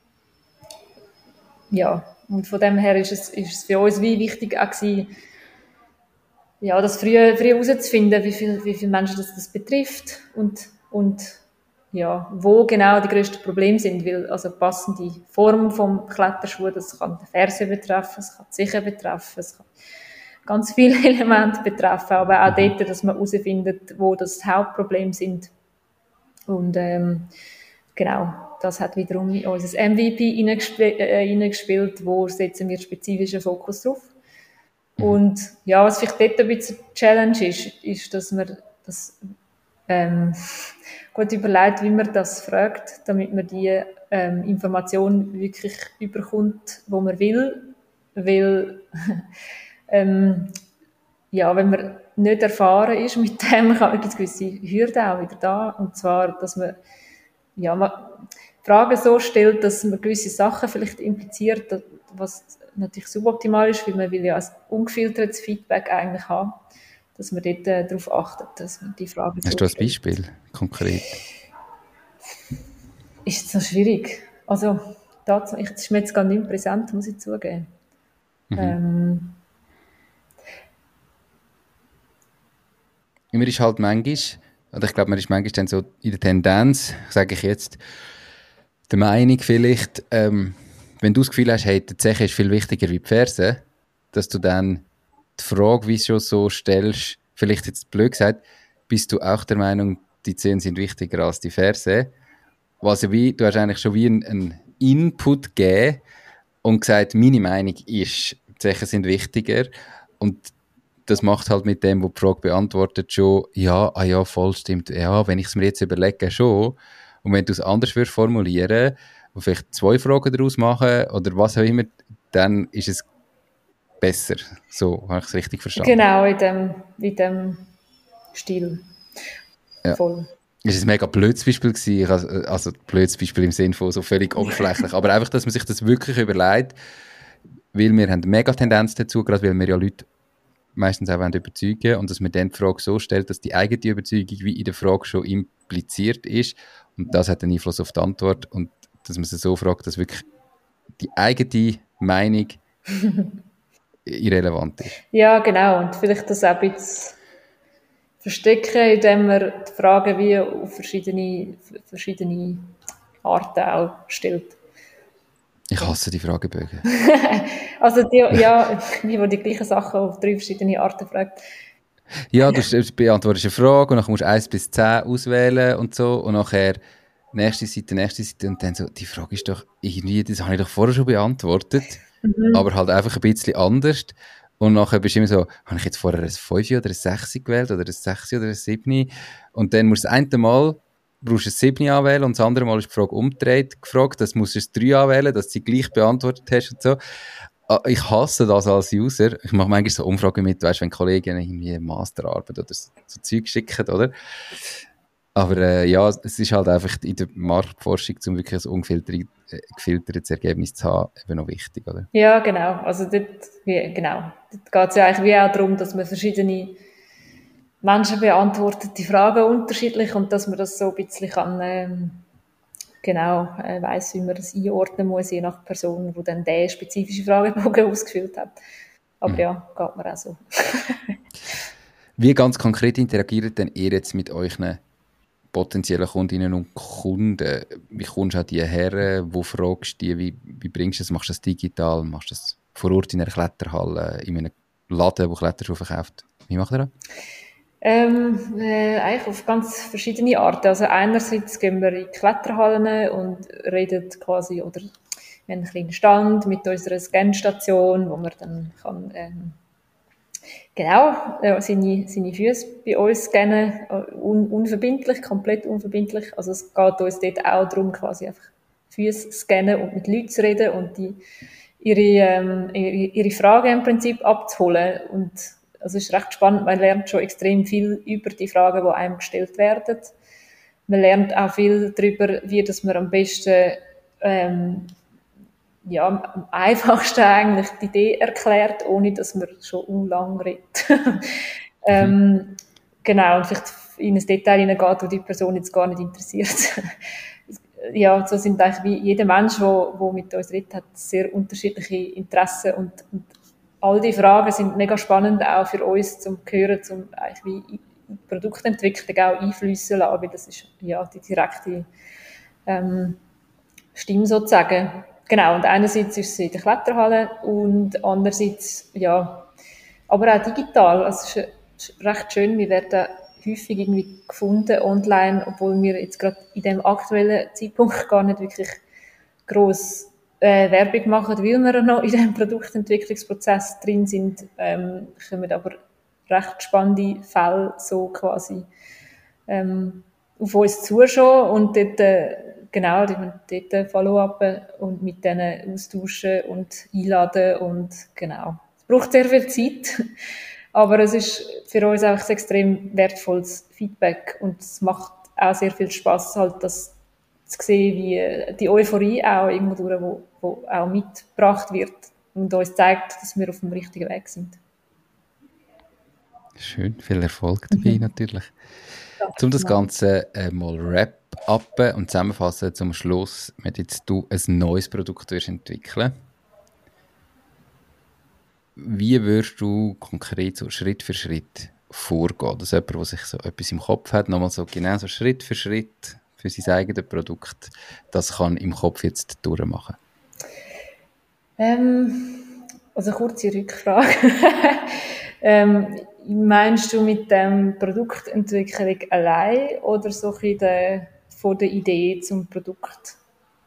ja, und von dem her ist es, ist es für uns wie wichtig auch gewesen, ja, das früh, früh herauszufinden, wie viele wie viel Menschen das, das betrifft und, und ja, wo genau die grössten Probleme sind, weil also passende Form vom Kletterschuh, das kann die Ferse betreffen, es kann die Sicher betreffen, es kann ganz viele Elemente betreffen, aber auch dort, dass man herausfindet, wo das Hauptproblem sind. Und ähm, genau, das hat wiederum in unser M V P hineingespielt, äh, hineingespielt, wo setzen wir spezifischen Fokus drauf. Und ja, was vielleicht dort ein bisschen die Challenge ist, ist, dass man das ähm, gut überlegt, wie man das fragt, damit man die ähm, Information wirklich überkommt, wo man will. Weil ähm, ja, wenn man nicht erfahren ist mit dem, kann- gibt es gewisse Hürden auch wieder da. Und zwar, dass man ja, man Fragen so stellt, dass man gewisse Sachen vielleicht impliziert, dass- was natürlich suboptimal ist, weil man will ja ein ungefiltertes Feedback eigentlich haben, dass man dort äh, darauf achtet, dass man die Fragen Hast so du ein stellt. Beispiel, konkret? Ist so schwierig. Also, das ist mir jetzt gar nicht präsent, muss ich zugeben. Mhm. Ähm, Immer ist halt manchmal, oder ich glaube, man ist manchmal dann so in der Tendenz, sage ich jetzt, der Meinung vielleicht, ähm, wenn du das Gefühl hast, hey, die Zeche ist viel wichtiger wie die Ferse, dass du dann die Frage, wie schon so stellst, vielleicht jetzt blöd gesagt, bist du auch der Meinung, die Zehen sind wichtiger als die Ferse? Also wie, du hast eigentlich schon wie einen, einen Input gegeben und gesagt, meine Meinung ist, die Zechen sind wichtiger und das macht halt mit dem, wo die Frage beantwortet, schon, ja, ah ja, voll stimmt, ja, wenn ich es mir jetzt überlege, schon. Und wenn du es anders würdest formulieren und vielleicht zwei Fragen daraus machen oder was auch immer, dann ist es besser. So, habe ich es richtig verstanden. genau, in dem, in dem Stil. Ja. Voll. Es ist ein mega blödes Beispiel gewesen. Ich has- also blödes Beispiel im Sinne von so völlig oberflächlich. Aber einfach, dass man sich das wirklich überlegt, weil wir haben mega Tendenz dazu, gerade weil wir ja Leute meistens auch wollen überzeugen und dass man dann die Frage so stellt, dass die eigene Überzeugung wie in der Frage schon impliziert ist und das hat einen Einfluss auf die Antwort und dass man sie so fragt, dass wirklich die eigene Meinung irrelevant ist. Ja, genau. Und vielleicht das auch ein bisschen verstecken, indem man die Fragen wie auf verschiedene, verschiedene Arten auch stellt. Ich hasse die Fragebögen. Also die, ja, die, die die gleichen Sachen auf drei verschiedene Arten fragt. Ja, du st- beantwortest eine Frage und dann musst du eins bis zehn auswählen und so und nachher nächste Seite, nächste Seite und dann so, die Frage ist doch irgendwie, das habe ich doch vorher schon beantwortet, aber halt einfach ein bisschen anders. Und nachher bist du immer so, habe ich jetzt vorher ein fünf oder ein sechs gewählt oder ein sechs oder ein sieben? Und dann musst du das eine Mal brauchst du ein sieben anwählen und das andere Mal ist die Frage umgedreht gefragt, das musst du ein drei anwählen, dass du sie gleich beantwortet hast und so. Ah, ich hasse das als User. Ich mache manchmal so Umfragen mit, weißt, wenn Kollegen irgendwie eine Masterarbeit oder so, so Zeug schicken, oder? Aber äh, ja, es ist halt einfach in der Marktforschung, um wirklich ein ungefiltertes äh, gefiltertes Ergebnis zu haben, eben noch wichtig, oder? Ja, genau. Also dort, wie, genau. Dort geht es ja eigentlich wie auch darum, dass man verschiedene Menschen beantwortet die Fragen unterschiedlich und dass man das so ein bisschen kann, ähm, genau, äh, weiss, wie man das einordnen muss, je nach Person, die dann der spezifische Fragebogen ausgefüllt hat. Aber ja, geht mir auch so. Wie ganz konkret interagiert denn ihr jetzt mit euren potenziellen Kundinnen und Kunden? Wie kommst du an die her? Wo fragst du die? Wie, wie bringst du das? Machst du das digital? Machst du das vor Ort in einer Kletterhalle? In einem Laden, wo Kletterschuhe verkauft? Wie macht ihr das? Ähm, äh, eigentlich auf ganz verschiedene Arten. Also einerseits gehen wir in Kletterhallen und reden quasi oder wir haben einen kleinen Stand mit unserer Scanstation, wo man dann kann, ähm, genau, äh, seine, seine Füße bei uns scannen, un, unverbindlich, komplett unverbindlich. Also es geht uns dort auch darum, quasi einfach Füße scannen und mit Leuten zu reden und die, ihre, ähm, ihre, ihre Fragen im Prinzip abzuholen. Und also es ist recht spannend, man lernt schon extrem viel über die Fragen, die einem gestellt werden. Man lernt auch viel darüber, wie dass man am besten ähm, ja, am einfachsten eigentlich die Idee erklärt, ohne dass man schon lange redet. ähm, genau, und vielleicht in ein Detail hineingeht, wo die Person jetzt gar nicht interessiert. Ja, so sind eigentlich wie jeder Mensch, der, der mit uns redet, hat sehr unterschiedliche Interessen und, und all die Fragen sind mega spannend auch für uns zum Hören, zum eigentlich wie die Produktentwicklung auch einfließen lassen, weil das ist ja die direkte ähm, Stimme sozusagen. Genau, und einerseits ist sie in der Kletterhalle und andererseits, ja, aber auch digital. Also es ist recht schön, wir werden häufig irgendwie gefunden online, obwohl wir jetzt gerade in dem aktuellen Zeitpunkt gar nicht wirklich gross äh, Werbung machen, weil wir noch in diesem Produktentwicklungsprozess drin sind, ähm, kommen aber recht spannende Fälle so quasi ähm, auf uns zu schon und dort, äh, genau, dort Follow-upen und mit denen austauschen und einladen und genau. Es braucht sehr viel Zeit, aber es ist für uns auch ein extrem wertvolles Feedback und es macht auch sehr viel Spass, halt das zu sehen, wie die Euphorie auch irgendwo durch, wo, wo auch mitgebracht wird und uns zeigt, dass wir auf dem richtigen Weg sind. Schön, viel Erfolg dabei natürlich. Um das Ganze äh, mal wrap-upen und zusammenfassen zum Schluss, wenn jetzt du ein neues Produkt wirst entwickeln, wie würdest du konkret so Schritt für Schritt vorgehen? Dass jemand, der sich so etwas im Kopf hat, nochmal so genau so Schritt für Schritt für sein eigenes Produkt, das kann im Kopf jetzt durchmachen. Ähm, also kurze Rückfrage. ähm, meinst du mit dem Produktentwicklung allein oder so ein bisschen de, von der Idee zum Produktweg?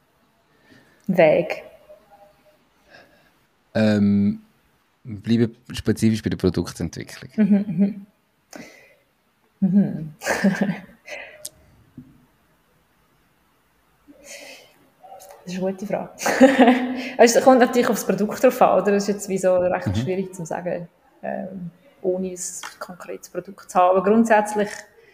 Ähm, bleiben spezifisch bei der Produktentwicklung. Mhm, mhm. Mhm. Das ist eine gute Frage. Also, es kommt natürlich auf das Produkt drauf an, oder? Das ist jetzt wie so recht mhm. schwierig zu sagen, ähm, ohne ein konkretes Produkt zu haben. Aber grundsätzlich,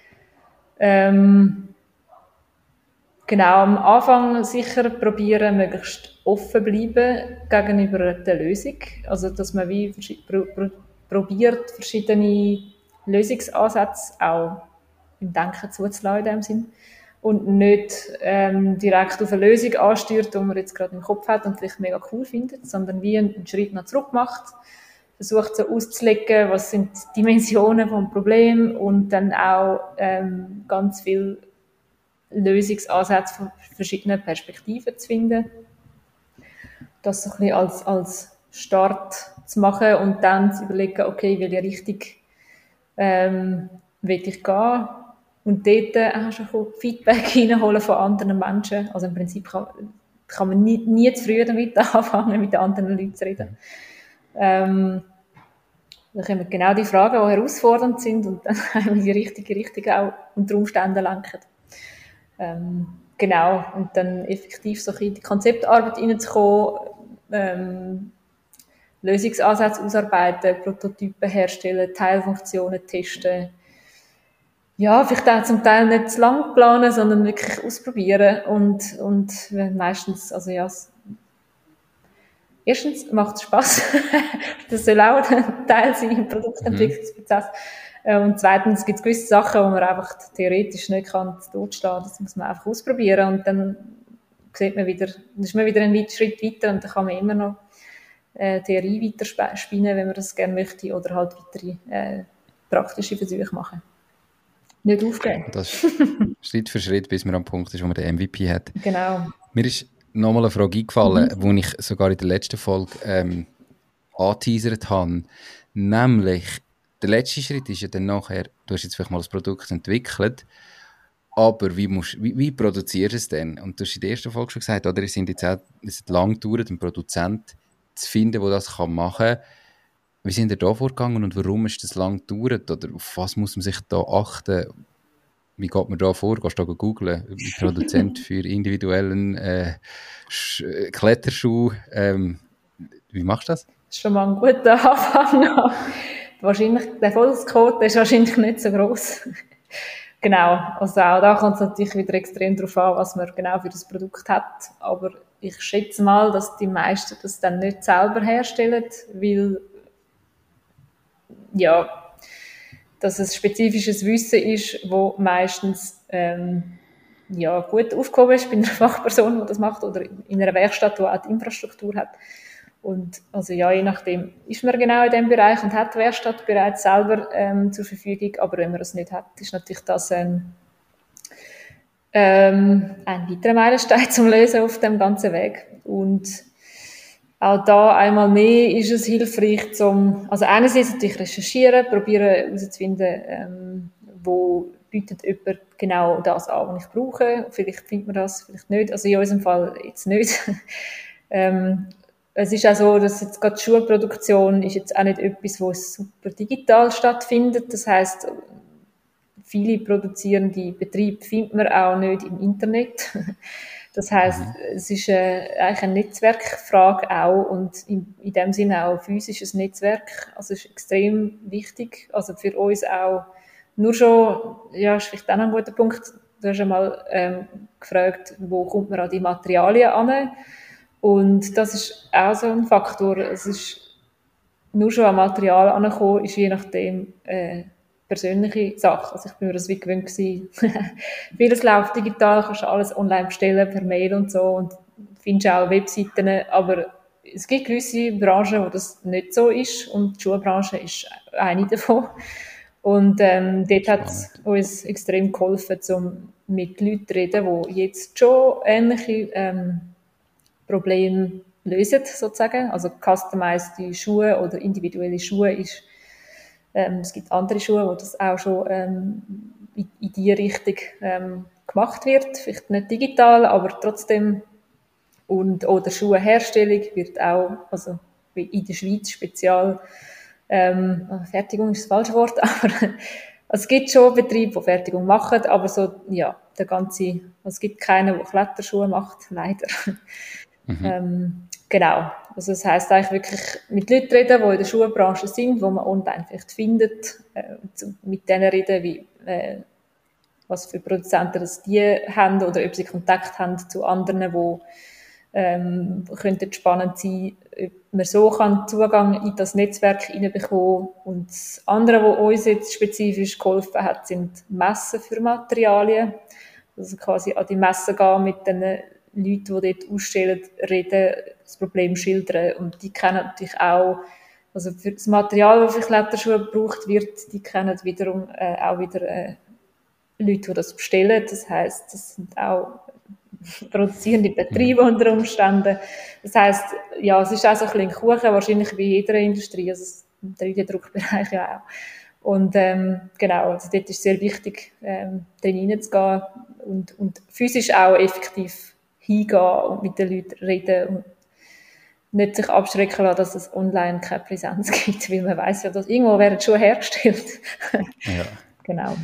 ähm, genau, am Anfang sicher probieren, möglichst offen bleiben gegenüber der Lösung. Also, dass man wie pro, pro, probiert, verschiedene Lösungsansätze auch im Denken zuzulassen in dem Sinn. Und nicht ähm, direkt auf eine Lösung ansteuert, die man jetzt gerade im Kopf hat und vielleicht mega cool findet, sondern wie einen Schritt nach zurück macht, versucht so auszulegen, was sind die Dimensionen vom Problem und dann auch ähm, ganz viel Lösungsansätze von verschiedenen Perspektiven zu finden. Das so ein bisschen als, als Start zu machen und dann zu überlegen, okay, welche Richtung ähm, will ich gehen. Und dort äh, schon Feedback reinholen von anderen Menschen. Also im Prinzip kann, kann man nie, nie zu früh damit anfangen, mit anderen Leuten zu reden. Ähm, dann kommen genau die Fragen, die herausfordernd sind und dann haben wir die richtige Richtung auch unter Umständen lenken. Ähm, genau, und dann effektiv so in die Konzeptarbeit reinzukommen, ähm, Lösungsansätze ausarbeiten, Prototypen herstellen, Teilfunktionen testen. Ja, vielleicht auch zum Teil nicht zu lang planen, sondern wirklich ausprobieren und, und meistens, also ja, erstens macht es Spass. Das soll auch ein Teil sein im Produktentwicklungsprozess. Mhm. Und zweitens gibt es gewisse Sachen, die man einfach theoretisch nicht kann totstehen. Das muss man einfach ausprobieren und dann sieht man wieder, dann ist man wieder einen Schritt weiter und dann kann man immer noch äh, Theorie weiterspinnen, wenn man das gerne möchte, oder halt weitere äh, praktische Versuche machen. Nicht aufgeben. Das ist Schritt für Schritt, bis man am Punkt ist, wo man den M V P hat. Genau. Mir ist nochmal eine Frage eingefallen, mhm. die ich sogar in der letzten Folge ähm, angeteasert habe. Nämlich, der letzte Schritt ist ja dann nachher, du hast jetzt vielleicht mal das Produkt entwickelt Aber wie, musst, wie, wie produzierst du es denn? Und du hast in der ersten Folge schon gesagt, oder? Es sind jetzt auch, es hat lang gedauert, einen Produzent zu finden, der das machen kann. Wie sind ihr da vorgegangen und warum ist das lang gedauert? Oder auf was muss man sich da achten? Wie geht man da vor? Gehst du da googlen? Produzent für individuellen äh, Sch- Kletterschuh. Ähm, wie machst du das? Das ist schon mal ein guter Anfang. Wahrscheinlich, der Erfolgsquote ist wahrscheinlich nicht so gross. Genau. Also auch da kommt es natürlich wieder extrem darauf an, was man genau für das Produkt hat. Aber ich schätze mal, dass die meisten das dann nicht selber herstellen, weil, ja, dass es spezifisches Wissen ist, wo meistens ähm, ja, gut aufgehoben ist bei einer Fachperson, die das macht, oder in einer Werkstatt, die auch die Infrastruktur hat. Und also ja, je nachdem ist man genau in diesem Bereich und hat die Werkstatt bereits selber ähm, zur Verfügung, aber wenn man es nicht hat, ist natürlich das ähm, ähm, ein weiterer Meilenstein zum Lösen auf dem ganzen Weg. Und auch da einmal mehr ist es hilfreich, zum, also einerseits natürlich recherchieren, probieren herauszufinden, ähm, wo bietet jemand genau das an, was ich brauche. Vielleicht findet man das, vielleicht nicht. Also in unserem Fall jetzt nicht. ähm, es ist auch so, dass jetzt gerade die Schuhproduktion ist jetzt auch nicht etwas, wo super digital stattfindet. Das heisst, viele produzierende Betriebe findet man auch nicht im Internet. Das heisst, mhm. es ist äh, eigentlich eine Netzwerkfrage auch und in, in dem Sinne auch ein physisches Netzwerk. Also es ist extrem wichtig. Also für uns auch nur schon, ja, ist vielleicht auch noch ein guter Punkt. Du hast einmal ähm, gefragt, wo kommt man an die Materialien an? Und das ist auch so ein Faktor. Es ist nur schon an Material ankommen, ist je nachdem äh, persönliche Sache. Also ich bin mir das wie gewöhnt gewesen. Vieles läuft digital, kannst alles online bestellen, per Mail und so und findest auch Webseiten, aber es gibt gewisse Branchen, wo das nicht so ist und die Schuhbranche ist eine davon. Und ähm, dort hat es uns extrem geholfen, um mit Leuten zu reden, die jetzt schon ähnliche ähm, Probleme lösen, sozusagen. Also customized Schuhe oder individuelle Schuhe ist, ähm, es gibt andere Schuhe, wo das auch schon ähm, in, in die Richtung ähm, gemacht wird. Vielleicht nicht digital, aber trotzdem. Und, oder Schuheherstellung wird auch, also in der Schweiz speziell, ähm, Fertigung ist das falsche Wort, aber es gibt schon Betriebe, die Fertigung machen, aber so, ja, der ganze, also es gibt keinen, der Kletterschuhe macht, leider. Mhm. Ähm, genau. Also das heisst eigentlich wirklich mit Leuten reden, die in der Schuhbranche sind, die man online vielleicht findet, äh, mit denen reden, wie, äh, was für Produzenten das die haben oder ob sie Kontakt haben zu anderen, die ähm, könnten spannend sein, ob man so kann Zugang in das Netzwerk hineinbekommen. Und das andere, was uns jetzt spezifisch geholfen hat, sind Messen für Materialien. Also quasi an die Messen gehen mit den Leuten, die dort ausstellen, reden, das Problem schildern. Und die kennen natürlich auch, also für das Material, das für Kletterschuhe gebraucht wird, die kennen wiederum äh, auch wieder äh, Leute, die das bestellen. Das heisst, das sind auch produzierende Betriebe unter Umständen. Das heisst, ja, es ist auch so ein bisschen Kuchen, wahrscheinlich wie in jeder Industrie, also im drei D-Druckbereich ja auch. Und ähm, genau, also dort ist es sehr wichtig, ähm, drin hineinzugehen und, und physisch auch effektiv hingehen und mit den Leuten reden und nicht sich abschrecken lassen, dass es online keine Präsenz gibt, weil man weiss ja, dass irgendwo werden schon hergestellt. Ja. Genau.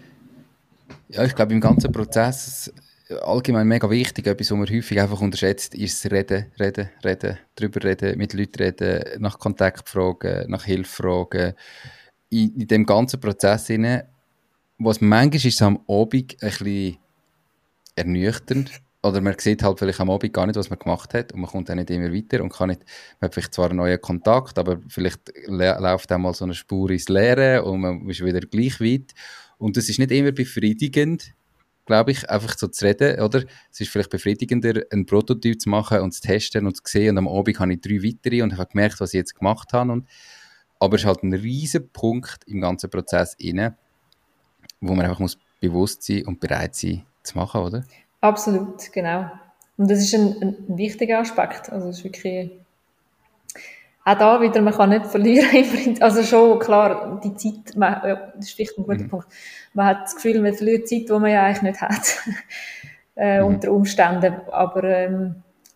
Ja, ich glaube, im ganzen Prozess allgemein mega wichtig, etwas, was man häufig einfach unterschätzt, ist das Reden, Reden, Reden, drüber reden, mit Leuten reden, nach Kontakt fragen, nach Hilfe fragen. In, in dem ganzen Prozess hinein, was manchmal ist am Abend ein bisschen ernüchternd, oder man sieht halt vielleicht am Abend gar nicht, was man gemacht hat und man kommt dann nicht immer weiter und kann nicht, man hat vielleicht zwar einen neuen Kontakt, aber vielleicht läuft auch mal so eine Spur ins Leere und man ist wieder gleich weit und das ist nicht immer befriedigend, glaube ich, einfach so zu reden, oder? Es ist vielleicht befriedigender, einen Prototyp zu machen und zu testen und zu sehen und am Abend habe ich drei weitere und ich habe gemerkt, was ich jetzt gemacht habe und, aber es ist halt ein riesen Punkt im ganzen Prozess inne, wo man einfach muss bewusst sein und bereit sein zu machen, oder? Absolut, genau. Und das ist ein, ein wichtiger Aspekt. Also es ist wirklich auch da wieder, man kann nicht verlieren. Also schon, klar, die Zeit, man, ja, das ist vielleicht ein guter mhm. Punkt. Man hat das Gefühl, man verliert Zeit, die man ja eigentlich nicht hat, äh, mhm. unter Umständen. Aber ähm,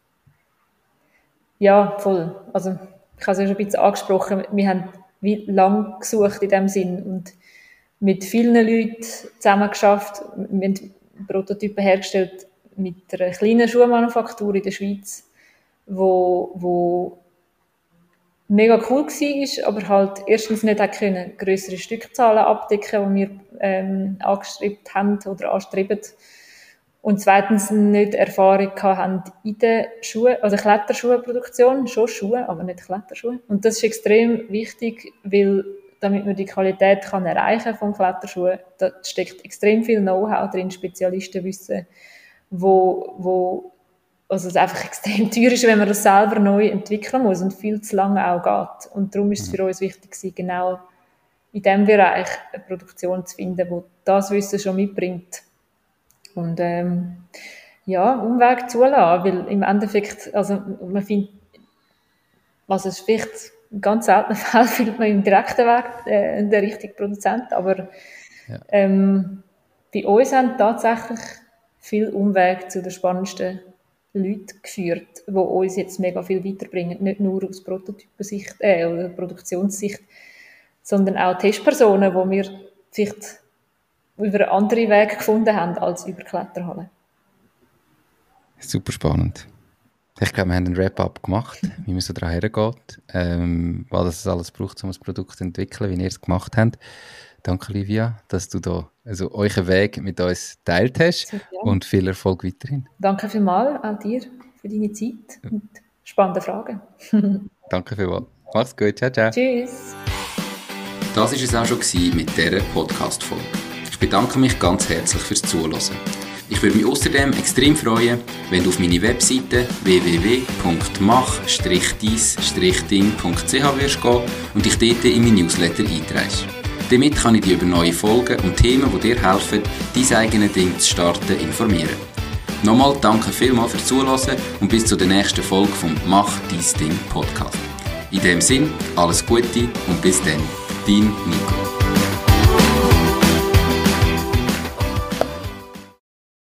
ja, voll. Also ich habe es ja schon ein bisschen angesprochen, wir haben wie lang gesucht in dem Sinn und mit vielen Leuten zusammen geschafft. Wir haben Prototypen hergestellt mit einer kleinen Schuhmanufaktur in der Schweiz, wo, wo mega cool war, aber halt erstens nicht hat können grössere Stückzahlen abdecken, die wir ähm, angestrebt haben oder anstreben. Und zweitens nicht Erfahrung haben in der Schuhe, also Kletterschuhproduktion, schon Schuhe, aber nicht Kletterschuhe. Und das ist extrem wichtig, weil damit man die Qualität kann erreichen von Kletterschuhen, da steckt extrem viel Know-how drin, Spezialistenwissen, wo, wo also es einfach extrem teuer ist, wenn man das selber neu entwickeln muss und viel zu lange auch geht. Und darum ist es für uns wichtig gewesen, genau in diesem Bereich eine Produktion zu finden, die das Wissen schon mitbringt. Und ähm, ja, Umweg zulassen, weil im Endeffekt, also man findet, also es ist vielleicht in ganz seltenen Fällen findet man im direkten Weg äh, den richtigen Produzent, aber ja. ähm, bei uns haben tatsächlich viel Umweg zu den spannendsten Leuten geführt, die uns jetzt mega viel weiterbringen, nicht nur aus Prototypensicht äh, oder Produktionssicht, sondern auch Testpersonen, die wir vielleicht über einen anderen Weg gefunden haben als über Kletterhalle. Super spannend. Ich glaube, wir haben einen Wrap-up gemacht, wie man so daran hergeht, ähm, was es alles braucht, um ein Produkt zu entwickeln, wie ihr es gemacht habt. Danke, Livia, dass du da also euren Weg mit uns geteilt hast und viel Erfolg weiterhin. Danke vielmals auch dir für deine Zeit und spannende Fragen. Danke vielmals. Mach's gut. Ciao, ciao. Tschüss. Das war es auch schon mit dieser Podcast-Folge. Ich bedanke mich ganz herzlich fürs Zuhören. Ich würde mich außerdem extrem freuen, wenn du auf meine Webseite w w w punkt mach dies ding punkt c h wirst gehen und dich dort in mein Newsletter einträgst. Damit kann ich dich über neue Folgen und Themen, die dir helfen, dein eigenes Ding zu starten, informieren. Nochmal danke vielmals fürs Zuhören und bis zur nächsten Folge vom Mach dies Ding Podcast. In dem Sinn, alles Gute und bis dann, dein Nico.